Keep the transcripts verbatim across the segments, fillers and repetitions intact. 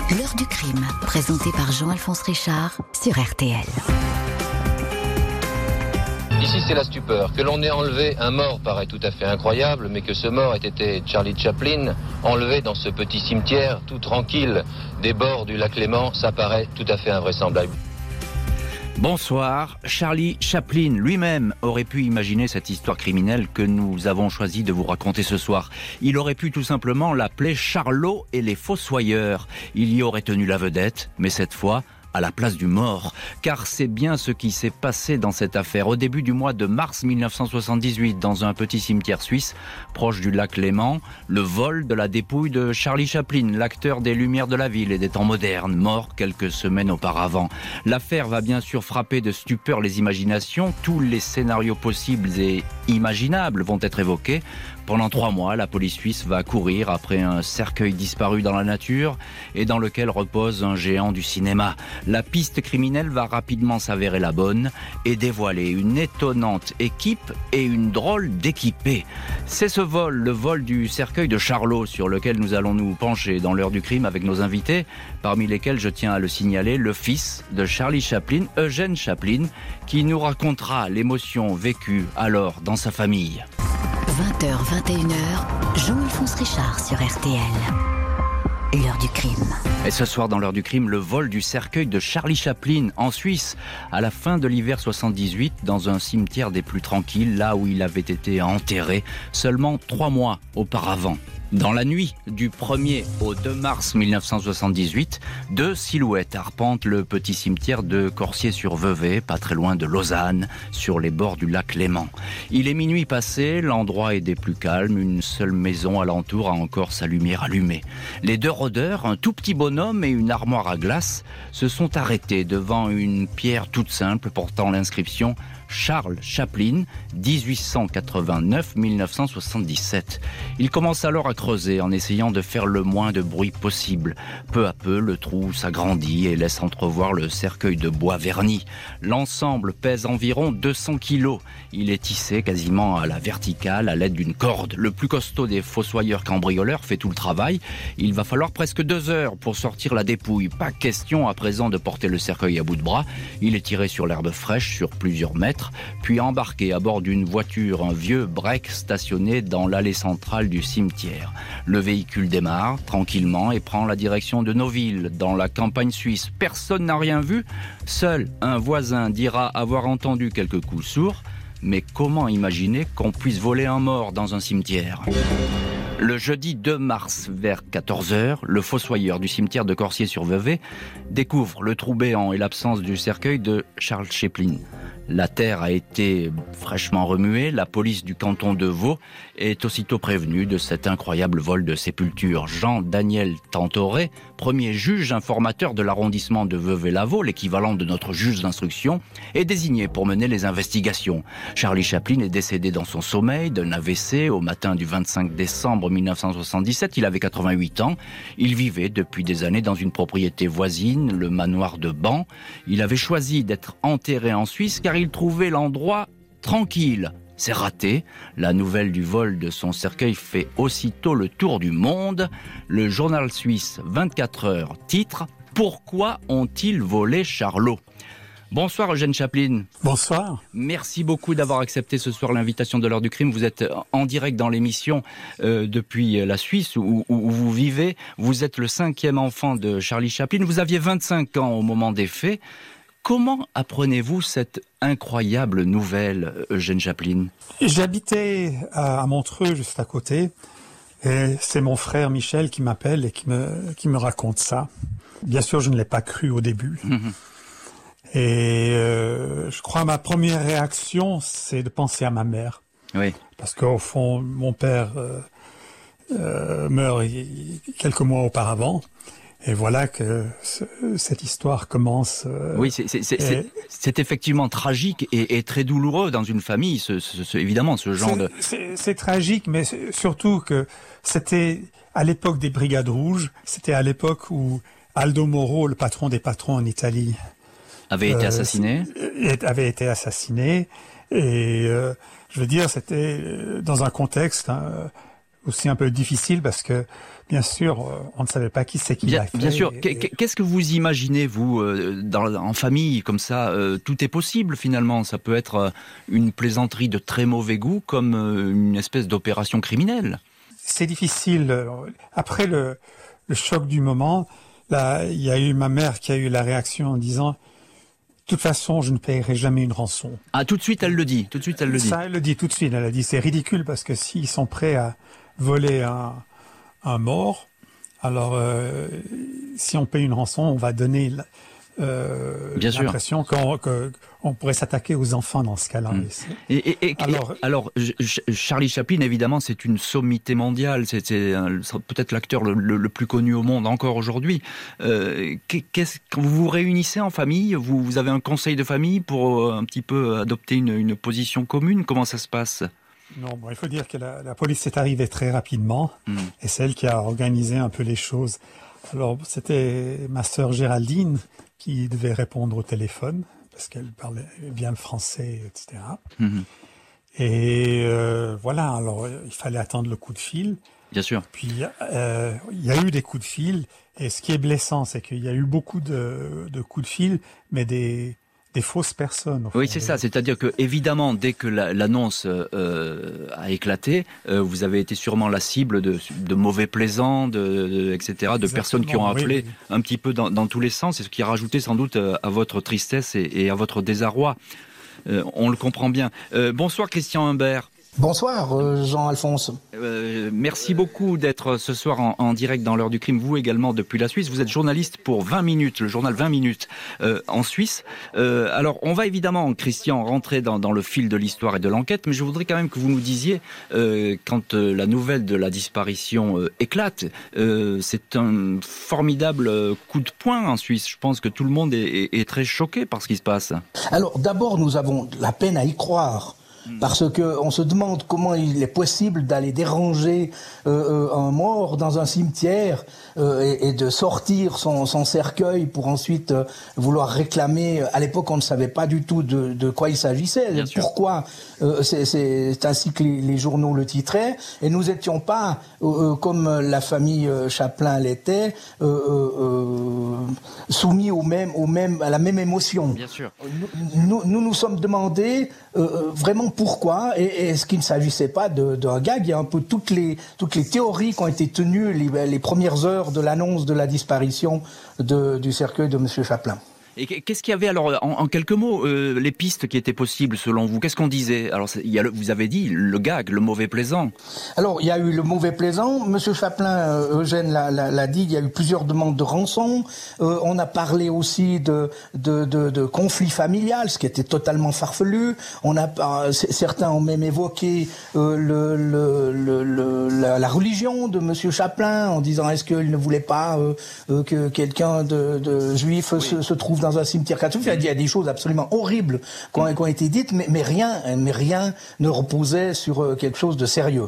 L'heure du crime, présenté par Jean-Alphonse Richard sur R T L. Ici, c'est la stupeur. Que l'on ait enlevé un mort paraît tout à fait incroyable, mais que ce mort ait été Charlie Chaplin, enlevé dans ce petit cimetière tout tranquille des bords du lac Léman, ça paraît tout à fait invraisemblable. Bonsoir. Charlie Chaplin lui-même aurait pu imaginer cette histoire criminelle que nous avons choisi de vous raconter ce soir. Il aurait pu tout simplement l'appeler Charlot et les Fossoyeurs. Il y aurait tenu la vedette, mais cette fois à la place du mort, car c'est bien ce qui s'est passé dans cette affaire. Au début du mois de mars mille neuf cent soixante-dix-huit, dans un petit cimetière suisse, proche du lac Léman, le vol de la dépouille de Charlie Chaplin, l'acteur des Lumières de la ville et des temps modernes, mort quelques semaines auparavant. L'affaire va bien sûr frapper de stupeur les imaginations. Tous les scénarios possibles et imaginables vont être évoqués. Pendant trois mois, la police suisse va courir après un cercueil disparu dans la nature et dans lequel repose un géant du cinéma. La piste criminelle va rapidement s'avérer la bonne et dévoiler une étonnante équipe et une drôle d'équipée. C'est ce vol, le vol du cercueil de Charlot, sur lequel nous allons nous pencher dans l'heure du crime avec nos invités, parmi lesquels je tiens à le signaler, le fils de Charlie Chaplin, Eugène Chaplin, qui nous racontera l'émotion vécue alors dans sa famille. vingt heures vingt et une heures, Jean-Alphonse Richard sur R T L. L'heure du crime. Et ce soir dans l'heure du crime, le vol du cercueil de Charlie Chaplin en Suisse, à la fin de l'hiver soixante-dix-huit, dans un cimetière des plus tranquilles, là où il avait été enterré seulement trois mois auparavant. Dans la nuit du premier au deux mars mille neuf cent soixante-dix-huit, deux silhouettes arpentent le petit cimetière de Corsier-sur-Vevey, pas très loin de Lausanne, sur les bords du lac Léman. Il est minuit passé, l'endroit est des plus calmes, une seule maison alentour a encore sa lumière allumée. Les deux rôdeurs, un tout petit bonhomme et une armoire à glace, se sont arrêtés devant une pierre toute simple portant l'inscription Charles Chaplin, dix-huit cent quatre-vingt-neuf à mille neuf cent soixante-dix-sept. Il commence alors à creuser en essayant de faire le moins de bruit possible. Peu à peu, le trou s'agrandit et laisse entrevoir le cercueil de bois verni. L'ensemble pèse environ deux cents kilos. Il est tissé quasiment à la verticale à l'aide d'une corde. Le plus costaud des fossoyeurs cambrioleurs fait tout le travail. Il va falloir presque deux heures pour sortir la dépouille. Pas question à présent de porter le cercueil à bout de bras. Il est tiré sur l'herbe fraîche sur plusieurs mètres, puis embarqué à bord d'une voiture, un vieux break stationné dans l'allée centrale du cimetière. Le véhicule démarre tranquillement et prend la direction de Noville, dans la campagne suisse. Personne n'a rien vu. Seul un voisin dira avoir entendu quelques coups sourds. Mais comment imaginer qu'on puisse voler un mort dans un cimetière ? Le jeudi deux mars, vers quatorze heures, le fossoyeur du cimetière de Corsier-sur-Vevey découvre le trou béant et l'absence du cercueil de Charles Chaplin. La terre a été fraîchement remuée. La police du canton de Vaud est aussitôt prévenue de cet incroyable vol de sépulture. Jean-Daniel Tantoré, premier juge informateur de l'arrondissement de Vevey-Lavaux, l'équivalent de notre juge d'instruction, est désigné pour mener les investigations. Charlie Chaplin est décédé dans son sommeil d'un A V C au matin du vingt-cinq décembre mille neuf cent soixante-dix-sept. Il avait quatre-vingt-huit ans. Il vivait depuis des années dans une propriété voisine, le manoir de Ban. Il avait choisi d'être enterré en Suisse car il trouvait l'endroit tranquille. C'est raté. La nouvelle du vol de son cercueil fait aussitôt le tour du monde. Le journal suisse vingt-quatre heures titre « Pourquoi ont-ils volé Charlot ?» Bonsoir Eugène Chaplin. Bonsoir. Merci beaucoup d'avoir accepté ce soir l'invitation de l'heure du crime. Vous êtes en direct dans l'émission euh, depuis la Suisse où, où vous vivez. Vous êtes le cinquième enfant de Charlie Chaplin. Vous aviez vingt-cinq ans au moment des faits. Comment apprenez-vous cette incroyable nouvelle, Eugène Chaplin ? J'habitais à Montreux, juste à côté, et c'est mon frère Michel qui m'appelle et qui me, qui me raconte ça. Bien sûr, je ne l'ai pas cru au début. Mmh. Et euh, je crois que ma première réaction, c'est de penser à ma mère. Oui. Parce qu'au fond, mon père euh, euh, meurt y, quelques mois auparavant. Et voilà que ce, cette histoire commence. Euh, oui, c'est, c'est, c'est, et... c'est, c'est effectivement tragique et, et très douloureux dans une famille, ce, ce, ce, évidemment, ce genre c'est, de... C'est, c'est tragique, mais c'est surtout que c'était à l'époque des Brigades Rouges, c'était à l'époque où Aldo Moro, le patron des patrons en Italie... avait été assassiné euh, avait été assassiné. Et euh, je veux dire, c'était dans un contexte... Hein, aussi un peu difficile parce que, bien sûr, on ne savait pas qui c'est qui bien, l'a fait. Bien sûr. Et... Qu'est-ce que vous imaginez, vous, dans, en famille, comme ça, tout est possible finalement. Ça peut être une plaisanterie de très mauvais goût comme une espèce d'opération criminelle. C'est difficile. Après le, le choc du moment, là, il y a eu ma mère qui a eu la réaction en disant... De toute façon, je ne paierai jamais une rançon. Ah, tout de suite, elle le dit. Tout de suite, elle le dit. Ça, elle le dit tout de suite. Elle a dit, c'est ridicule parce que s'ils sont prêts à voler un, un mort, alors euh, si on paye une rançon, on va donner euh, l'impression qu'on que, qu'on pourrait s'attaquer aux enfants dans ce cas-là. Mmh. Et, et, et, alors, et, alors, Charlie Chaplin, évidemment, c'est une sommité mondiale. C'est, c'est peut-être l'acteur le, le, le plus connu au monde encore aujourd'hui. Euh, qu'est-ce, quand vous vous réunissez en famille, vous, vous avez un conseil de famille pour un petit peu adopter une, une position commune. Comment ça se passe ? Non, bon, il faut dire que la, la police est arrivée très rapidement mmh. et c'est elle qui a organisé un peu les choses. Alors, c'était ma sœur Géraldine qui devait répondre au téléphone parce qu'elle parlait bien le français, et cetera. Mmh. Et euh, voilà, alors il fallait attendre le coup de fil. Bien sûr. Puis euh, il y a eu des coups de fil et ce qui est blessant, c'est qu'il y a eu beaucoup de, de coups de fil, mais des... des fausses personnes. Oui, c'est ça. C'est-à-dire que, évidemment, dès que la, l'annonce euh, a éclaté, euh, vous avez été sûrement la cible de, de mauvais plaisants, de, de, et cetera, de Exactement, personnes qui ont appelé oui, oui. un petit peu dans, dans tous les sens, et ce qui a rajouté sans doute à votre tristesse et, et à votre désarroi. Euh, on le comprend bien. Euh, bonsoir Christian Humbert. Bonsoir Jean-Alphonse. Euh, merci beaucoup d'être ce soir en, en direct dans l'heure du crime, vous également depuis la Suisse. Vous êtes journaliste pour vingt minutes, le journal vingt minutes euh, en Suisse. Euh, alors on va évidemment, Christian, rentrer dans, dans le fil de l'histoire et de l'enquête, mais je voudrais quand même que vous nous disiez, euh, quand euh, la nouvelle de la disparition euh, éclate, euh, c'est un formidable coup de poing en Suisse. Je pense que tout le monde est, est, est très choqué par ce qui se passe. Alors d'abord, nous avons la peine à y croire. Parce que on se demande comment il est possible d'aller déranger euh, un mort dans un cimetière euh, et, et de sortir son, son cercueil pour ensuite euh, vouloir réclamer. À l'époque, on ne savait pas du tout de, de quoi il s'agissait. Bien Pourquoi euh, c'est, c'est ainsi que les, les journaux le titraient. Et nous n'étions pas, euh, comme la famille Chaplin l'était, euh, euh, soumis au même, au même, à la même émotion. Bien sûr. Nous nous, nous, nous sommes demandé euh, vraiment pourquoi, et est-ce qu'il ne s'agissait pas de, d'un gag. Il y a un peu toutes les, toutes les théories qui ont été tenues les, les premières heures de l'annonce de la disparition de, du cercueil de M. Chaplin. Et qu'est-ce qu'il y avait alors, en, en quelques mots, euh, les pistes qui étaient possibles selon vous? Qu'est-ce qu'on disait? Alors, il y a le, vous avez dit le gag, le mauvais plaisant. Alors, il y a eu le mauvais plaisant. Monsieur Chaplin, euh, Eugène l'a, l'a, l'a dit, il y a eu plusieurs demandes de rançon. Euh, on a parlé aussi de, de, de, de conflit familial, ce qui était totalement farfelu. On a, euh, certains ont même évoqué euh, le, le, le, le, la, la religion de Monsieur Chaplin en disant est-ce qu'il ne voulait pas euh, euh, que quelqu'un de, de juif oui. se, se trouve dans un cimetière catholique. Il y a des choses absolument horribles qui ont, qui ont été dites, mais, mais, rien, mais rien ne reposait sur quelque chose de sérieux.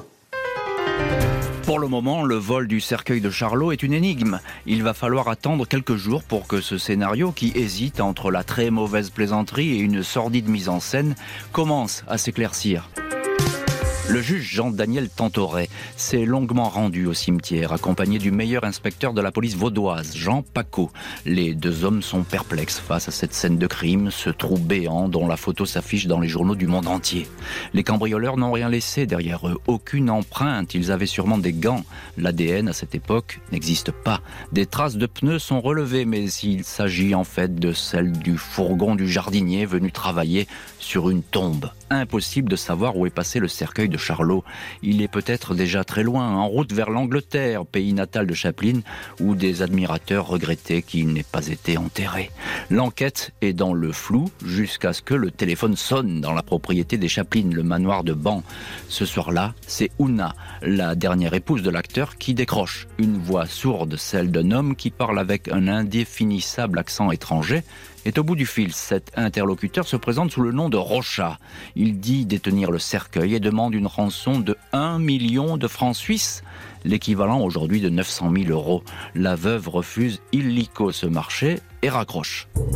Pour le moment, le vol du cercueil de Charlot est une énigme. Il va falloir attendre quelques jours pour que ce scénario, qui hésite entre la très mauvaise plaisanterie et une sordide mise en scène, commence à s'éclaircir. Le juge Jean-Daniel Tantoret s'est longuement rendu au cimetière, accompagné du meilleur inspecteur de la police vaudoise, Jean Pacaud. Les deux hommes sont perplexes face à cette scène de crime, ce trou béant dont la photo s'affiche dans les journaux du monde entier. Les cambrioleurs n'ont rien laissé derrière eux, aucune empreinte, ils avaient sûrement des gants. L'A D N à cette époque n'existe pas. Des traces de pneus sont relevées, mais il s'agit en fait de celles du fourgon du jardinier venu travailler sur une tombe. Impossible de savoir où est passé le cercueil de Charlot. Il est peut-être déjà très loin, en route vers l'Angleterre, pays natal de Chaplin, où des admirateurs regrettaient qu'il n'ait pas été enterré. L'enquête est dans le flou jusqu'à ce que le téléphone sonne dans la propriété des Chaplin, le manoir de Ban. Ce soir-là, c'est Ouna, la dernière épouse de l'acteur, qui décroche. Une voix sourde, celle d'un homme qui parle avec un indéfinissable accent étranger, est au bout du fil. Cet interlocuteur se présente sous le nom de Rocha. Il dit détenir le cercueil et demande une rançon de un million de francs suisses, l'équivalent aujourd'hui de neuf cent mille euros. La veuve refuse illico ce marché et raccroche. Dans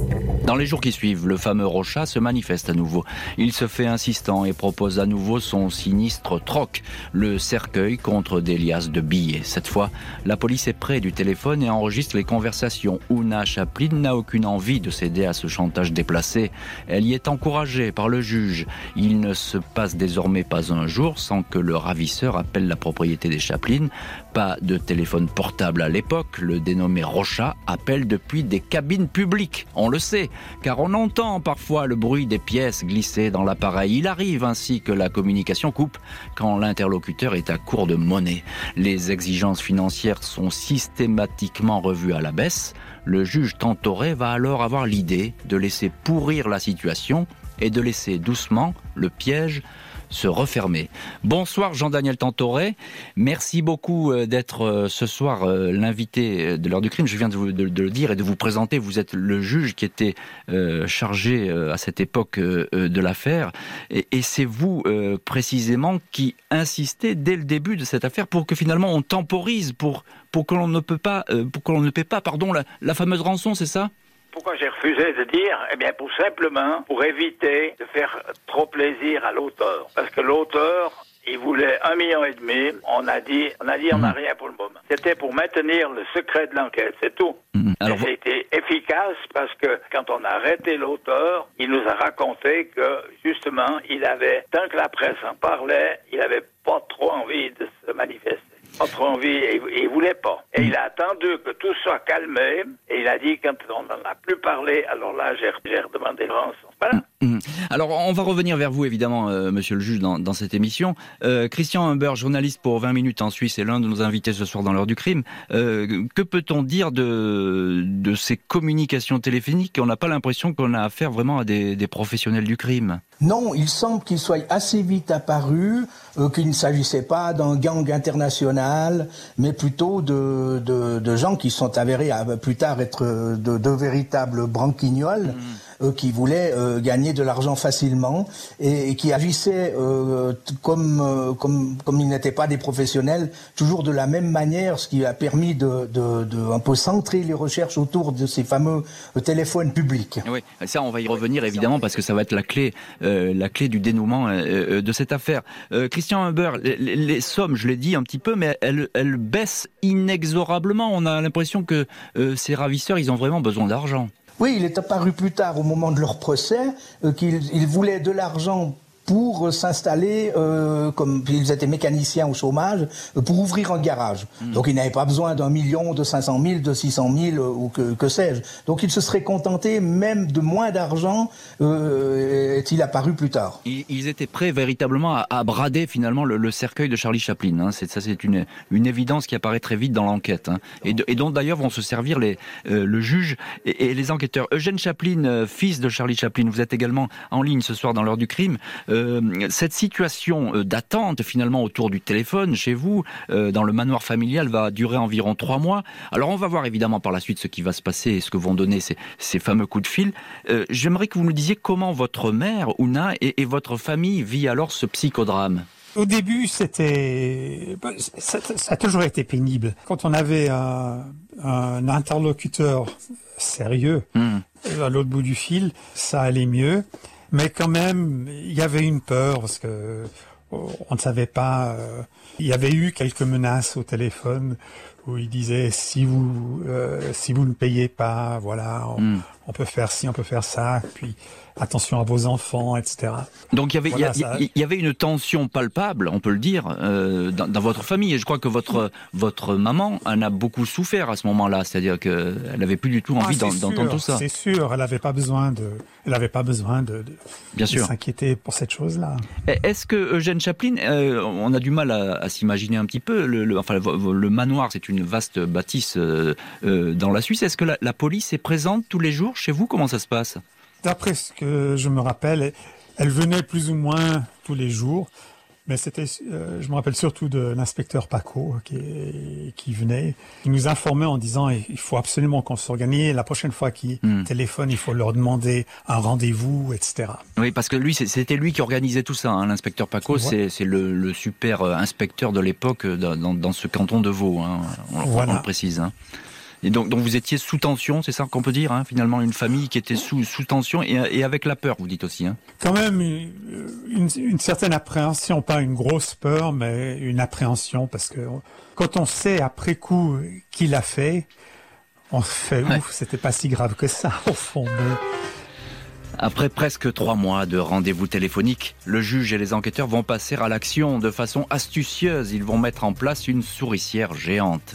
Dans les jours qui suivent, le fameux Rocha se manifeste à nouveau. Il se fait insistant et propose à nouveau son sinistre troc, le cercueil contre des liasses de billets. Cette fois, la police est près du téléphone et enregistre les conversations. Oona Chaplin n'a aucune envie de céder à ce chantage déplacé. Elle y est encouragée par le juge. Il ne se passe désormais pas un jour sans que le ravisseur appelle la propriété des Chaplin. Pas de téléphone portable à l'époque. Le dénommé Rocha appelle depuis des cabines publiques. On le sait, car on entend parfois le bruit des pièces glissées dans l'appareil. Il arrive ainsi que la communication coupe quand l'interlocuteur est à court de monnaie. Les exigences financières sont systématiquement revues à la baisse. Le juge Tantoré va alors avoir l'idée de laisser pourrir la situation et de laisser doucement le piège se refermer. Bonsoir Jean-Daniel Tantoré, merci beaucoup d'être ce soir l'invité de l'heure du crime. Je viens de, vous, de, de le dire et de vous présenter. Vous êtes le juge qui était euh, chargé euh, à cette époque euh, de l'affaire et, et c'est vous euh, précisément qui insistez dès le début de cette affaire pour que finalement on temporise, pour, pour que l'on ne peut pas, euh, pour que l'on ne paie pas, pardon, la, la fameuse rançon, c'est ça ? Pourquoi j'ai refusé de dire? Eh bien, pour simplement, pour éviter de faire trop plaisir à l'auteur. Parce que l'auteur, il voulait un million et demi. On a dit, on a dit, on n'a rien pour le moment. C'était pour maintenir le secret de l'enquête, c'est tout. Mmh. Alors, et c'était efficace parce que quand on a arrêté l'auteur, il nous a raconté que, justement, il avait, tant que la presse en parlait, il avait pas trop envie de se manifester. Pas trop envie, et il voulait pas. Et il a attendu que tout soit calmé, et il a dit, quand on n'en a plus parlé, alors là, j'ai, j'ai redemandé le rançon. Voilà. Alors, on va revenir vers vous, évidemment, euh, monsieur le juge, dans, dans cette émission. Euh, Christian Humber, journaliste pour vingt minutes en Suisse, est l'un de nos invités ce soir dans l'heure du crime. Euh, que peut-on dire de, de ces communications téléphoniques? On n'a pas l'impression qu'on a affaire vraiment à des, des professionnels du crime. Non, il semble qu'il soit assez vite apparu euh, qu'il ne s'agissait pas d'un gang international, mais plutôt de, de, de gens qui sont avérés à, plus tard être de, de véritables branquignoles. Mmh. Euh, qui voulaient euh, gagner de l'argent facilement et, et qui agissaient euh, comme, euh, comme, comme ils n'étaient pas des professionnels, toujours de la même manière, ce qui a permis de, de, de un peu centrer les recherches autour de ces fameux euh, téléphones publics. Oui, ça on va y revenir évidemment parce que ça va être la clé, euh, la clé du dénouement euh, de cette affaire. Euh, Christian Humber, les, les sommes, je l'ai dit un petit peu, mais elles, elles baissent inexorablement. On a l'impression que euh, ces ravisseurs, ils ont vraiment besoin d'argent. Oui, il est apparu plus tard, au moment de leur procès, euh, qu'ils ils voulaient de l'argent pour euh, s'installer, euh, comme ils étaient mécaniciens au chômage, euh, pour ouvrir un garage. Mmh. Donc ils n'avaient pas besoin d'un million, de cinq cent mille, de six cent mille, euh, ou que, que sais-je. Donc ils se seraient contentés même de moins d'argent, euh, est-il apparu plus tard. Ils, ils étaient prêts véritablement à, à brader finalement le, le cercueil de Charlie Chaplin. Hein. C'est, ça c'est une, une évidence qui apparaît très vite dans l'enquête. Hein. Et, de, et dont d'ailleurs vont se servir les, euh, le juge et, et les enquêteurs. Eugène Chaplin, euh, fils de Charlie Chaplin, vous êtes également en ligne ce soir dans l'heure du crime. Euh, cette situation d'attente finalement autour du téléphone chez vous, euh, dans le manoir familial, va durer environ trois mois. Alors on va voir évidemment par la suite ce qui va se passer et ce que vont donner ces, ces fameux coups de fil. Euh, j'aimerais que vous nous disiez comment votre mère, Oona, et, et votre famille vit alors ce psychodrame. Au début, c'était, ça, ça a toujours été pénible. Quand on avait un, un interlocuteur sérieux mmh. à l'autre bout du fil, ça allait mieux. Mais quand même, il y avait une peur parce que on ne savait pas. Euh, il y avait eu quelques menaces au téléphone où il disait si vous euh, si vous ne payez pas, voilà, on, mm. on peut faire ci, on peut faire ça. Puis attention à vos enfants, et cetera. Donc il y avait voilà, il y, a, il y avait une tension palpable, on peut le dire, euh, dans, dans votre famille. Et je crois que votre votre maman en a beaucoup souffert à ce moment-là, c'est-à-dire que elle avait plus du tout envie ah, d'en, d'entendre tout ça. C'est sûr, elle n'avait pas besoin de, elle avait pas besoin de, de, Bien de sûr. s'inquiéter pour cette chose-là. Est-ce que Eugène Chaplin, euh, on a du mal à, à s'imaginer un petit peu, le, le, enfin le, le manoir, c'est une vaste bâtisse euh, euh, dans la Suisse. Est-ce que la, la police est présente tous les jours chez vous? Comment ça se passe? D'après ce que je me rappelle, elle venait plus ou moins tous les jours, mais c'était, euh, je me rappelle surtout de l'inspecteur Paco qui, qui venait, qui nous informait en disant il faut absolument qu'on s'organise. La prochaine fois qu'ils mmh. téléphonent, il faut leur demander un rendez-vous, et cetera. Oui, parce que lui, c'était lui qui organisait tout ça. Hein. L'inspecteur Paco, ouais. c'est, c'est le, le super inspecteur de l'époque dans, dans, dans ce canton de Vaud. Hein. On, voilà. on le précise. Hein. Et donc, donc vous étiez sous tension, c'est ça qu'on peut dire, hein, finalement, une famille qui était sous, sous tension et, et avec la peur, vous dites aussi. Hein. Quand même une, une, une certaine appréhension, pas une grosse peur, mais une appréhension, parce que quand on sait après coup qui l'a fait, on se fait ouais. ouf, c'était pas si grave que ça au fond. Mais... Après presque trois mois de rendez-vous téléphoniques, le juge et les enquêteurs vont passer à l'action de façon astucieuse. Ils vont mettre en place une souricière géante.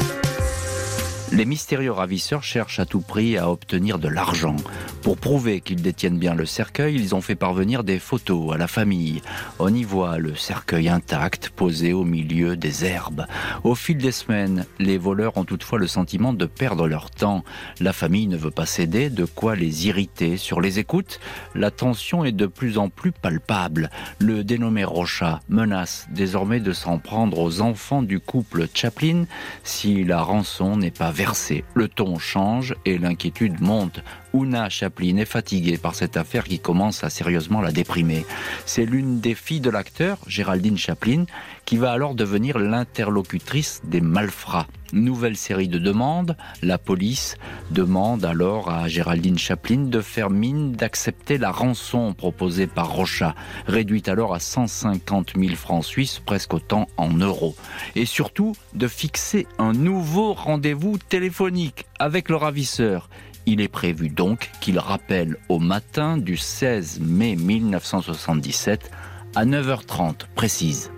Les mystérieux ravisseurs cherchent à tout prix à obtenir de l'argent. Pour prouver qu'ils détiennent bien le cercueil, ils ont fait parvenir des photos à la famille. On y voit le cercueil intact, posé au milieu des herbes. Au fil des semaines, les voleurs ont toutefois le sentiment de perdre leur temps. La famille ne veut pas céder, de quoi les irriter. Sur les écoutes, la tension est de plus en plus palpable. Le dénommé Rocha menace désormais de s'en prendre aux enfants du couple Chaplin si la rançon n'est pas versée. Le ton change et l'inquiétude monte. Oona Chaplin est fatiguée par cette affaire qui commence à sérieusement la déprimer. C'est l'une des filles de l'acteur, Géraldine Chaplin, qui va alors devenir l'interlocutrice des malfrats. Nouvelle série de demandes. La police demande alors à Géraldine Chaplin de faire mine d'accepter la rançon proposée par Rocha, réduite alors à cent cinquante mille francs suisses, presque autant en euros. Et surtout, de fixer un nouveau rendez-vous téléphonique avec le ravisseur. Il est prévu donc qu'il rappelle au matin du seize mai mille neuf cent soixante-dix-sept à neuf heures trente précise.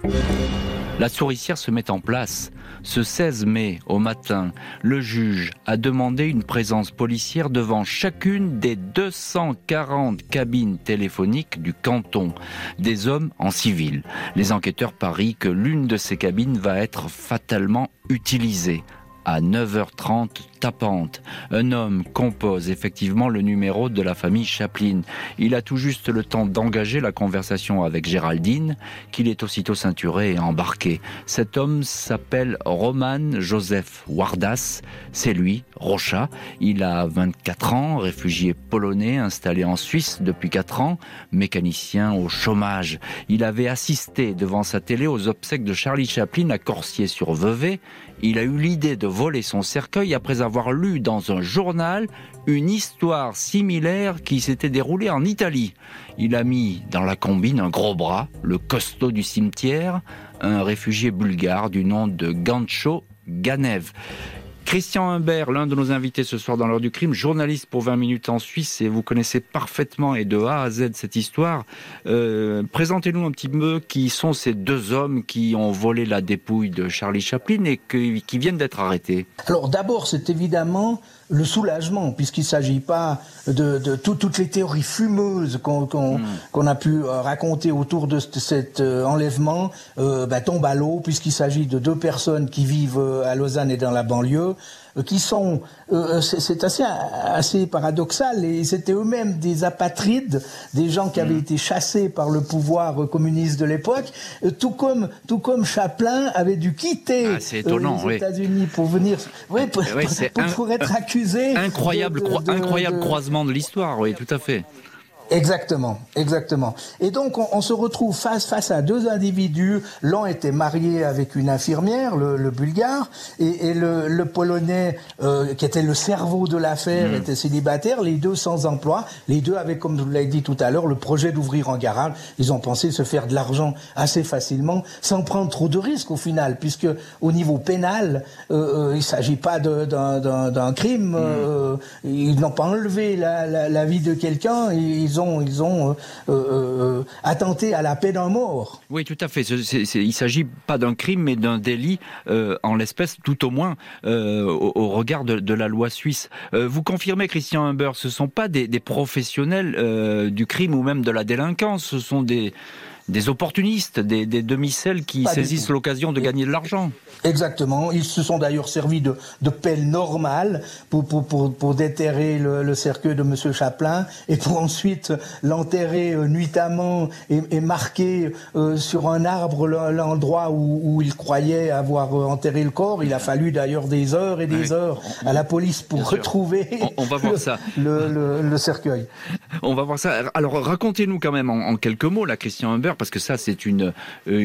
La souricière se met en place. Ce seize mai, au matin, le juge a demandé une présence policière devant chacune des deux cent quarante cabines téléphoniques du canton, des hommes en civil. Les enquêteurs parient que l'une de ces cabines va être fatalement utilisée. À neuf heures trente tapante, un homme compose effectivement le numéro de la famille Chaplin. Il a tout juste le temps d'engager la conversation avec Géraldine, qu'il est aussitôt ceinturé et embarqué. Cet homme s'appelle Roman Joseph Wardas. C'est lui, Rocha. Il a vingt-quatre ans, réfugié polonais installé en Suisse depuis quatre ans, mécanicien au chômage. Il avait assisté devant sa télé aux obsèques de Charlie Chaplin à Corsier-sur-Vevey. Il a eu l'idée de voler son cercueil après avoir lu dans un journal une histoire similaire qui s'était déroulée en Italie. Il a mis dans la combine un gros bras, le costaud du cimetière, un réfugié bulgare du nom de Gancho Ganev. Christian Humbert, l'un de nos invités ce soir dans l'heure du crime, journaliste pour vingt minutes en Suisse, et vous connaissez parfaitement et de A à Z cette histoire. Euh, présentez-nous un petit peu qui sont ces deux hommes qui ont volé la dépouille de Charlie Chaplin et que, qui viennent d'être arrêtés. Alors d'abord, c'est évidemment le soulagement, puisqu'il ne s'agit pas de, de tout, toutes les théories fumeuses qu'on, qu'on, mmh. qu'on a pu raconter autour de cet enlèvement euh, bah, tombent à l'eau, puisqu'il s'agit de deux personnes qui vivent à Lausanne et dans la banlieue, qui sont, euh, c'est, c'est assez, assez paradoxal, et c'était eux-mêmes des apatrides, des gens qui avaient mmh. été chassés par le pouvoir communiste de l'époque, euh, tout comme tout comme Chaplin avait dû quitter ah, c'est étonnant, euh, les États-Unis oui. pour venir, ouais, pour, oui, pour, pour, un, pour être accusé. Incroyable, de, de, de, incroyable de, croisement de l'histoire, oui, tout à fait. Exactement, exactement. Et donc on, on se retrouve face face à deux individus. L'un était marié avec une infirmière, le, le bulgare, et, et le, le polonais euh, qui était le cerveau de l'affaire mmh. était célibataire. Les deux sans emploi. Les deux avaient, comme je vous l'avez dit tout à l'heure, le projet d'ouvrir un garage. Ils ont pensé se faire de l'argent assez facilement, sans prendre trop de risques au final, puisque au niveau pénal, euh, euh, il s'agit pas de, d'un, d'un, d'un crime. Mmh. Euh, ils n'ont pas enlevé la, la, la vie de quelqu'un. Ils ont Ils ont euh, euh, attenté à la peine de mort. Oui, tout à fait. C'est, c'est, il ne s'agit pas d'un crime, mais d'un délit euh, en l'espèce, tout au moins, euh, au, au regard de, de la loi suisse. Euh, vous confirmez, Christian Humbert, ce ne sont pas des, des professionnels euh, du crime ou même de la délinquance, ce sont des... des opportunistes, des, des demi-celles qui pas saisissent l'occasion de gagner de l'argent. Exactement. Ils se sont d'ailleurs servis de, de pelle normale pour, pour, pour, pour déterrer le, le cercueil de Monsieur Chaplin et pour ensuite l'enterrer euh, nuitamment et, et marquer euh, sur un arbre l'endroit où, où ils croyaient avoir euh, enterré le corps. Il a fallu d'ailleurs des heures et des oui. heures à la police pour Bien retrouver on, on va voir le, ça. Le, le, le cercueil. On va voir ça. Alors racontez-nous quand même en, en quelques mots, là, Christian Humbert, auditeurs, parce que ça, c'est une,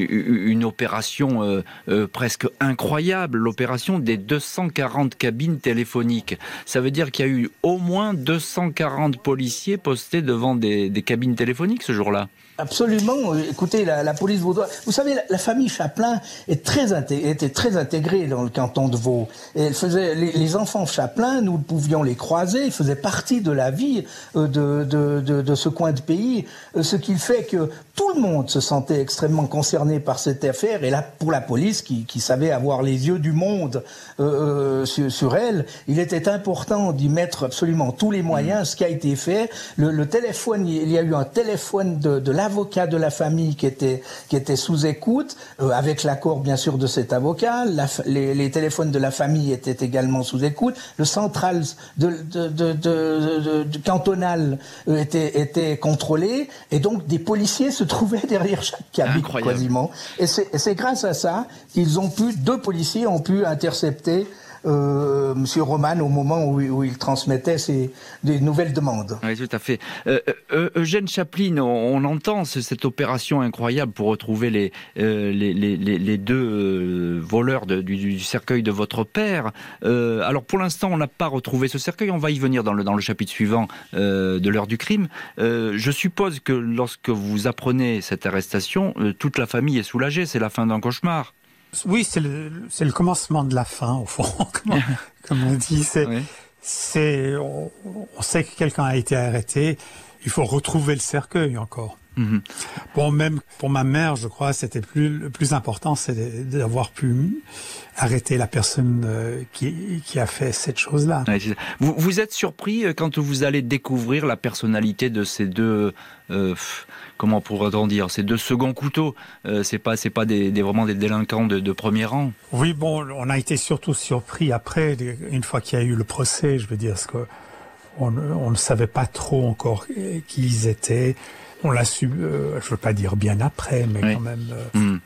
une opération euh, euh, presque incroyable, l'opération des deux cent quarante cabines téléphoniques. Ça veut dire qu'il y a eu au moins deux cent quarante policiers postés devant des, des cabines téléphoniques ce jour-là. Absolument. Écoutez, la, la police vaudoise... Vous savez, la, la famille Chaplin est très inté- était très intégrée dans le canton de Vaud. Et elle faisait, les, les enfants Chaplin, nous pouvions les croiser, ils faisaient partie de la vie euh, de, de, de, de ce coin de pays, euh, ce qui fait que tout le monde se sentait extrêmement concerné par cette affaire. Et là, pour la police, qui, qui savait avoir les yeux du monde euh, sur, sur elle, il était important d'y mettre absolument tous les moyens, ce qui a été fait. Le, le téléphone, il y a eu un téléphone de, de la avocat de la famille qui était qui était sous écoute, euh, avec l'accord bien sûr de cet avocat. La, les, les téléphones de la famille étaient également sous écoute. Le central de, de, de, de, de, de cantonal euh, était était contrôlé, et donc des policiers se trouvaient derrière chaque cabine quasiment. Et c'est, et c'est grâce à ça qu'ils ont pu, deux policiers ont pu intercepter Euh, Monsieur Roman au moment où, où il transmettait ses, des nouvelles demandes. Oui, tout à fait. Euh, euh, Eugène Chaplin, on, on entend ce, cette opération incroyable pour retrouver les, euh, les, les, les deux euh, voleurs de, du, du cercueil de votre père. Euh, alors pour l'instant, on n'a pas retrouvé ce cercueil. On va y venir dans le, dans le chapitre suivant euh, de l'heure du crime. Euh, je suppose que lorsque vous apprenez cette arrestation, euh, toute la famille est soulagée. C'est la fin d'un cauchemar. Oui, c'est le, c'est le commencement de la fin, au fond, comme, comme on dit. C'est, oui. c'est, on, on sait que quelqu'un a été arrêté, il faut retrouver le cercueil encore. Mm-hmm. Bon, même pour ma mère, je crois, c'était plus, le plus important, c'est d'avoir pu arrêter la personne euh, qui, qui a fait cette chose-là. Oui, vous, vous êtes surpris quand vous allez découvrir la personnalité de ces deux... Euh, comment pourrait-on dire, ces deux seconds couteaux, euh, c'est pas, c'est pas des, des vraiment des délinquants de, de premier rang. Oui, bon, on a été surtout surpris après, une fois qu'il y a eu le procès, je veux dire, parce que on, on ne savait pas trop encore qui ils étaient. On l'a su, euh, je veux pas dire bien après, mais oui. quand même. Euh, mm.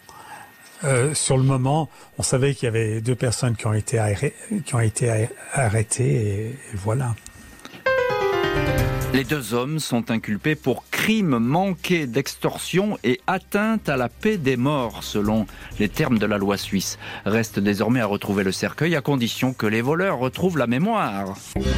euh, sur le moment, on savait qu'il y avait deux personnes qui ont été arrêtées, qui ont été arrêtées, et, et voilà. Les deux hommes sont inculpés pour crime manqué d'extorsion et atteinte à la paix des morts, selon les termes de la loi suisse. Reste désormais à retrouver le cercueil, à condition que les voleurs retrouvent la mémoire.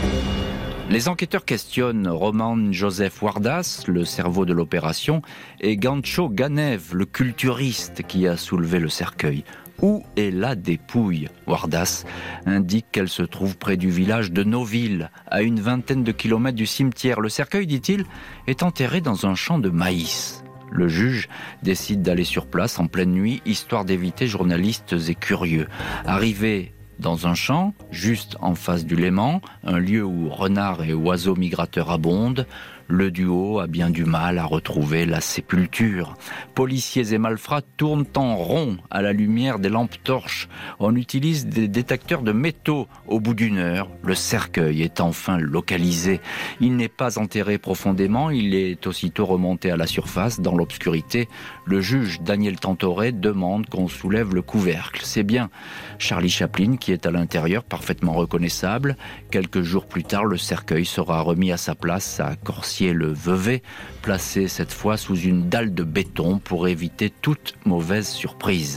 Les enquêteurs questionnent Roman Joseph Wardas, le cerveau de l'opération, et Gancho Ganev, le culturiste qui a soulevé le cercueil. Où est la dépouille ? Wardas indique qu'elle se trouve près du village de Noville, à une vingtaine de kilomètres du cimetière. Le cercueil, dit-il, est enterré dans un champ de maïs. Le juge décide d'aller sur place en pleine nuit, histoire d'éviter journalistes et curieux. Arrivé dans un champ, juste en face du Léman, un lieu où renards et oiseaux migrateurs abondent, le duo a bien du mal à retrouver la sépulture. Policiers et malfrats tournent en rond à la lumière des lampes torches. On utilise des détecteurs de métaux. Au bout d'une heure, le cercueil est enfin localisé. Il n'est pas enterré profondément, il est aussitôt remonté à la surface. Dans l'obscurité, le juge Daniel Tantoré demande qu'on soulève le couvercle. C'est bien Charlie Chaplin qui est à l'intérieur, parfaitement reconnaissable. Quelques jours plus tard, le cercueil sera remis à sa place à Corsier le Vevey, placé cette fois sous une dalle de béton pour éviter toute mauvaise surprise.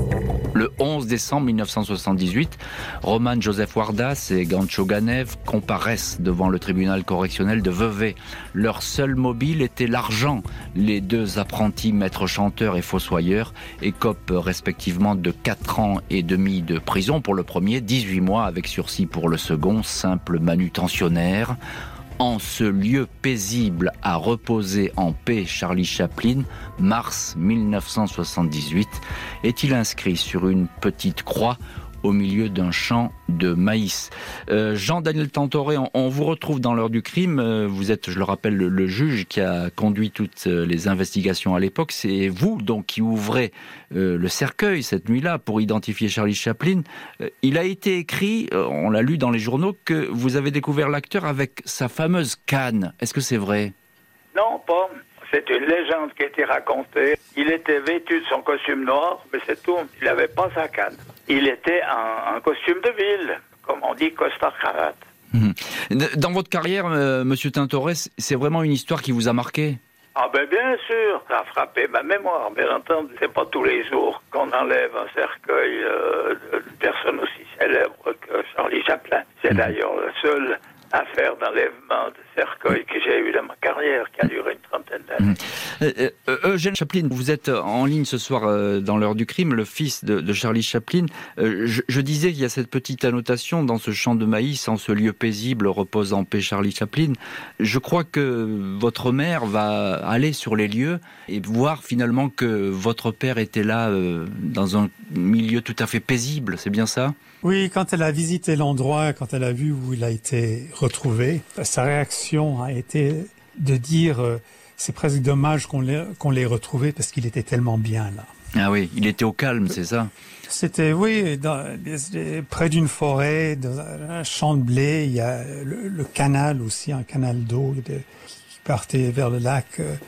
Le onze décembre mille neuf cent soixante-dix-huit, Roman Joseph Wardas et Gancho Ganev comparaissent devant le tribunal correctionnel de Vevey. Leur seul mobile était l'argent. Les deux apprentis maîtres chanteurs et fossoyeurs écopent respectivement de quatre ans et demi de prison pour le premier, dix-huit mois avec sursis pour le second, simple manutentionnaire. En ce lieu paisible à reposer en paix, Charlie Chaplin, mars mille neuf cent soixante-dix-huit, est-il inscrit sur une petite croix au milieu d'un champ de maïs. Euh, Jean-Daniel Tantoré, on, on vous retrouve dans l'heure du crime. Euh, vous êtes, je le rappelle, le, le juge qui a conduit toutes les investigations à l'époque. C'est vous donc qui ouvrez euh, le cercueil cette nuit-là pour identifier Charlie Chaplin. Euh, il a été écrit, euh, on l'a lu dans les journaux, que vous avez découvert l'acteur avec sa fameuse canne. Est-ce que c'est vrai ? Non, pas. C'est une légende qui a été racontée. Il était vêtu de son costume noir, mais c'est tout. Il n'avait pas sa canne. Il était en, en costume de ville, comme on dit, costard-cravate. Mmh. Dans votre carrière, euh, Monsieur Tintoré, c'est vraiment une histoire qui vous a marqué ? Ah ben bien sûr, ça a frappé ma mémoire, bien entendu. C'est pas tous les jours qu'on enlève un cercueil euh, d'une personne aussi célèbre que Charlie Chaplin. C'est mmh. d'ailleurs la seule affaire d'enlèvement de cercueil que j'ai eu dans ma carrière, qui a duré une trentaine d'années. Mmh. Euh, euh, Eugène Chaplin, vous êtes en ligne ce soir euh, dans l'heure du crime, le fils de, de Charlie Chaplin. Euh, je, je disais qu'il y a cette petite annotation dans ce champ de maïs, en ce lieu paisible, repose en paix Charlie Chaplin. Je crois que votre mère va aller sur les lieux et voir finalement que votre père était là euh, dans un milieu tout à fait paisible, c'est bien ça ? Oui, quand elle a visité l'endroit, quand elle a vu où il a été retrouvé, sa réaction a été de dire euh, c'est presque dommage qu'on l'ait, qu'on l'ait retrouvé parce qu'il était tellement bien là. Ah oui, il était au calme, c'est ça ? C'était, oui, dans, près d'une forêt, dans un champ de blé, il y a le, le canal aussi, un canal d'eau de, qui partait vers le lac,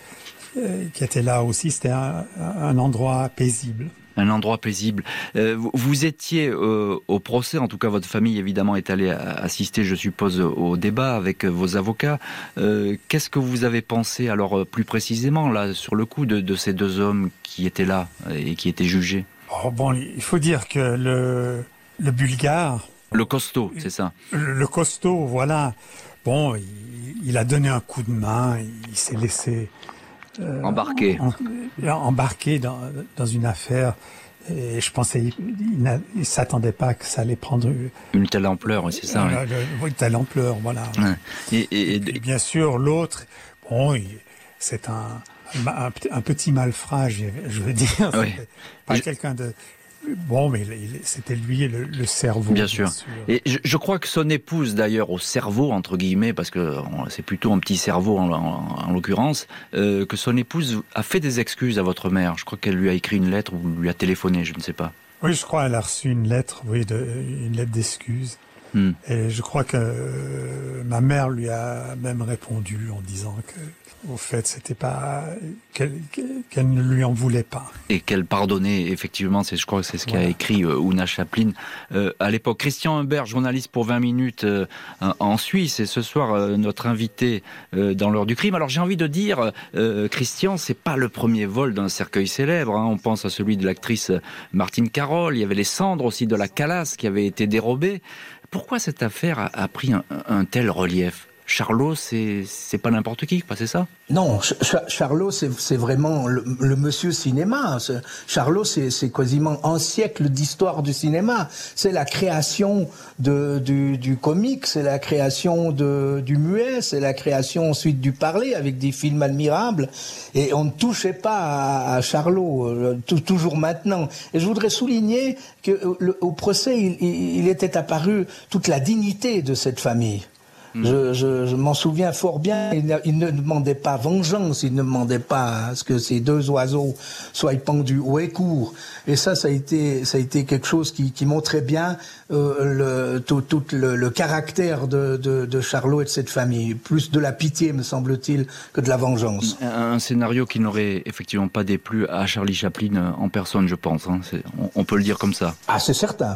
euh, qui était là aussi. C'était un, un endroit paisible. Un endroit paisible. Euh, vous, vous étiez euh, au procès, en tout cas votre famille évidemment est allée assister, je suppose, au débat avec vos avocats. Euh, qu'est-ce que vous avez pensé alors plus précisément là sur le coup de, de ces deux hommes qui étaient là et qui étaient jugés ? Oh, bon, il faut dire que le, le Bulgare... Le costaud, c'est ça. Le, le costaud, voilà. Bon, il, il a donné un coup de main, il s'est laissé... Euh, embarqué. En, embarqué dans, dans une affaire. Et je pensais, il ne s'attendait pas que ça allait prendre une telle ampleur, c'est ça. Euh, oui, une telle ampleur, voilà. Ouais. Et, et, et, et bien sûr, l'autre, bon, il, c'est un, un, un petit malfrat, je, je veux dire. Oui. Pas je... quelqu'un de... Bon, mais il, c'était lui le, le cerveau. Bien sûr. Bien sûr. Et je, je crois que son épouse, d'ailleurs, au cerveau, entre guillemets, parce que c'est plutôt un petit cerveau en, en, en l'occurrence, euh, que son épouse a fait des excuses à votre mère. Je crois qu'elle lui a écrit une lettre ou lui a téléphoné, je ne sais pas. Oui, je crois qu'elle a reçu une lettre, oui, de, une lettre d'excuses. Hmm. Et je crois que euh, ma mère lui a même répondu en disant que, au fait, c'était pas qu'elle, qu'elle ne lui en voulait pas. Et qu'elle pardonnait, effectivement, c'est, je crois que c'est ce qu'a voilà. écrit euh, Oona Chaplin euh, à l'époque. Christian Humbert, journaliste pour vingt minutes euh, en Suisse, et ce soir euh, notre invité euh, dans l'heure du crime. Alors j'ai envie de dire, euh, Christian, c'est pas le premier vol d'un cercueil célèbre. Hein. On pense à celui de l'actrice Martine Carole. Il y avait les cendres aussi de la Calas qui avaient été dérobées. Pourquoi cette affaire a, a pris un, un tel relief ? Charlot, c'est, c'est pas n'importe qui, quoi, c'est ça ? Non, Ch- Charlot, c'est, c'est vraiment le, le monsieur cinéma. Charlot, c'est, c'est quasiment un siècle d'histoire du cinéma. C'est la création de, du, du comique, c'est la création de, du muet, c'est la création ensuite du parler avec des films admirables. Et on ne touchait pas à, à Charlot, euh, t- toujours maintenant. Et je voudrais souligner que le, au procès, il, il, il était apparu toute la dignité de cette famille. Je, je, je m'en souviens fort bien. Il, il ne demandait pas vengeance, il ne demandait pas à ce que ces deux oiseaux soient pendus haut et court. Et ça, ça a été, ça a été quelque chose qui, qui montrait bien euh, le, tout, tout le, le caractère de, de, de Charlot et de cette famille. Plus de la pitié, me semble-t-il, que de la vengeance. Un, un scénario qui n'aurait effectivement pas déplu à Charlie Chaplin en personne, je pense. Hein. C'est, on, on peut le dire comme ça. Ah, c'est certain.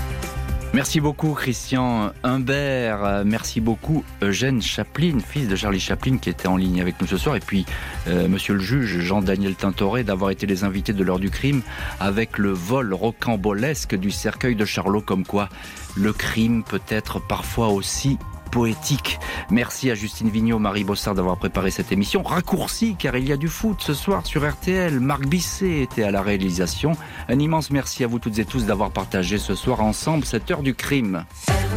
Merci beaucoup Christian Humbert, merci beaucoup Eugène Chaplin, fils de Charlie Chaplin qui était en ligne avec nous ce soir, et puis euh, monsieur le juge Jean-Daniel Tintoret d'avoir été les invités de l'heure du crime avec le vol rocambolesque du cercueil de Charlot, comme quoi le crime peut être parfois aussi poétique. Merci à Justine Vignot, Marie Bossard d'avoir préparé cette émission. Raccourci, car il y a du foot ce soir sur R T L. Marc Bisset était à la réalisation. Un immense merci à vous toutes et tous d'avoir partagé ce soir ensemble cette heure du crime.